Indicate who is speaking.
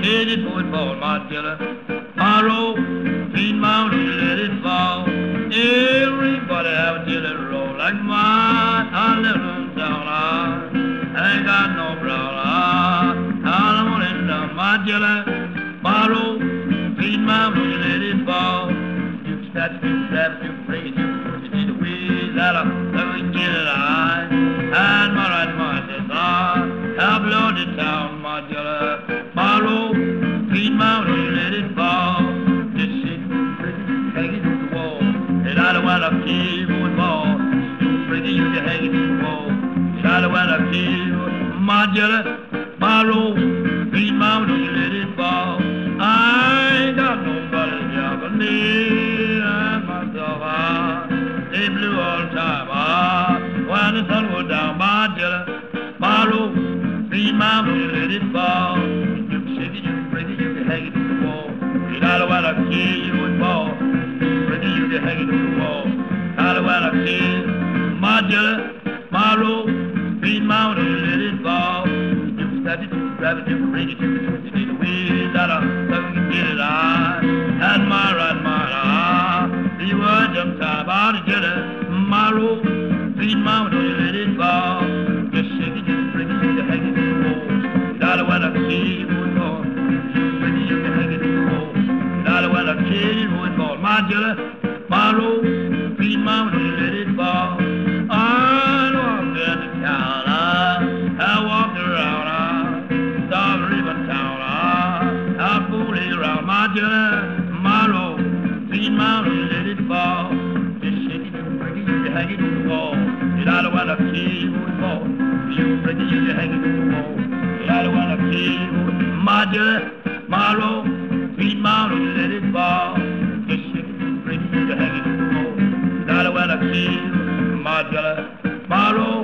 Speaker 1: Let it go and fall, my killer. Follow, Green Mountain, let it fall. Everybody have a jelly roll like mine. I live them down, I ain't got no brown. I want it down, my jelly. Follow, Green Mountain, let it fall. You snatch, you grab, you bring it, you push it in the way that I can get it. And my right mind is I blow the town, my jelly. Follow, Green Mountain, let it fall. Just sit, hang it to the wall. And I don't want to keep on ball. You bring it, you can hang it to the wall. And I don't want to keep my jelly. Follow, Green Mountain, let it fall. I ain't got nobody to jump on me and myself. They blew all the time. When the sun goes down, my jelly. Follow, Green Mountain, let it fall. Hang it to the wall. And I don't want to kill you with ball. But you can hang it to the wall. I don't want to kill my jelly, my roll, Green Mountain, let it fall. You snap it, you grab it, you bring it, you twist it in the way that I can get it out. And my right mind, you were jump time out of jelly, my roll, Green Mountain, let it fall. Just shake it, just bring it, you hang it to the wall. And I don't want to kill you with ball. My jelly, my roll, Green Mountain, let it fall. I walked in the town, I walked around, saw the river town, I fooled around. My jelly, my roll, Green Mountain, let it fall. Just shake it, you break it, you can hang it to the wall. And I don't want to kill you with ball. You break it, you can hang it to the wall. And I don't want to kill you with my jelly, my roll, Green Mountain, let it fall. I don't want to keep my jelly, my roll.